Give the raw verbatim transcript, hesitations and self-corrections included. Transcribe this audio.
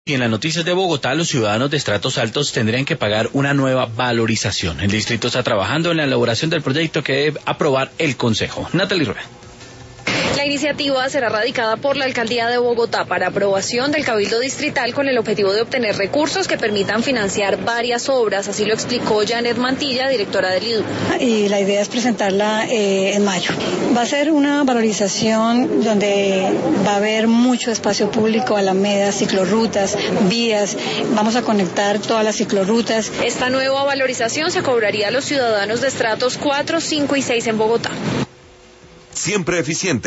Y en las noticias de Bogotá, los ciudadanos de estratos altos tendrían que pagar una nueva valorización. El distrito está trabajando en la elaboración del proyecto que debe aprobar el Consejo. Natalie Rueda. La iniciativa será radicada por la Alcaldía de Bogotá para aprobación del Cabildo Distrital con el objetivo de obtener recursos que permitan financiar varias obras. Así lo explicó Janet Mantilla, directora del I D U. Y la idea es presentarla eh, en mayo. Va a ser una valorización donde va a haber mucho espacio público, alamedas, ciclorrutas, vías. Vamos a conectar todas las ciclorrutas. Esta nueva valorización se cobraría a los ciudadanos de estratos cuatro, cinco y seis en Bogotá. Siempre eficiente.